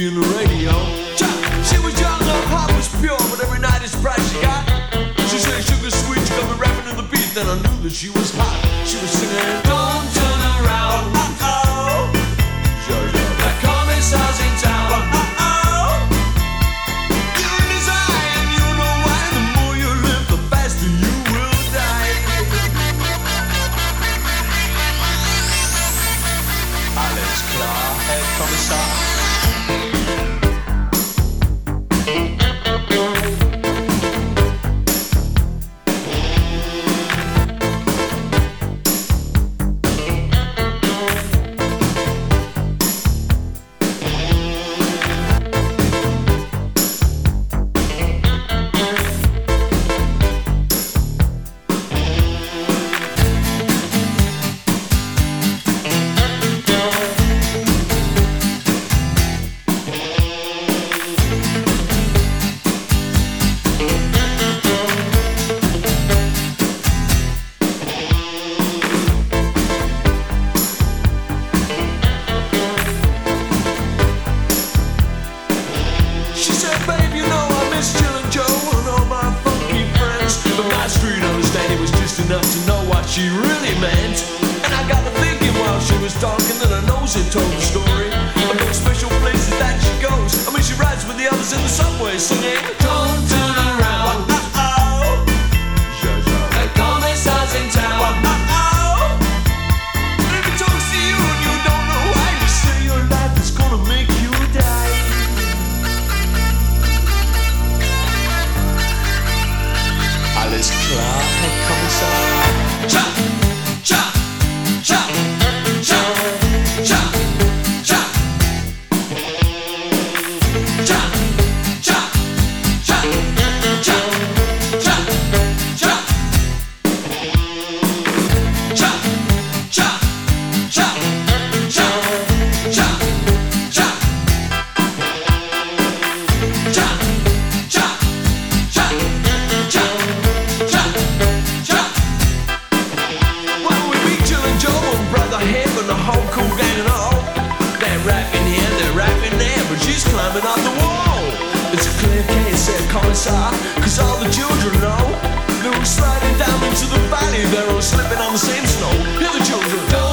TV and the radio. She was young, her heart was pure, but every night it's price she got. She said sugar sweet, she got me rapping to the beat, then I knew that she was hot. She was singing, don't turn around, oh, the commissar's in town, oh, you desire and you know why, the more you live, the faster you will die. Alles klar, Herr Kommissar. Enough to know what she really meant. And I got to thinking while she was talking that her nose had told the story about special places that she goes. I mean, she rides with the others in the subway singing, don't turn around, oh, the commissar's in town, oh, and if he talks to you and you don't know why, you say your life is gonna make you die. Alles klar, Herr Kommissar. Cha, cha, cha, cha, cha, cha, cha, cha, cha, cha, cha, cha, cha, cha, cha, cha, cha, cha, cha. Climbing up the wall. It's a clear case, said Commissar, cause all the children know they were sliding down into the valley. They're all slipping on the same snow. Hear the children.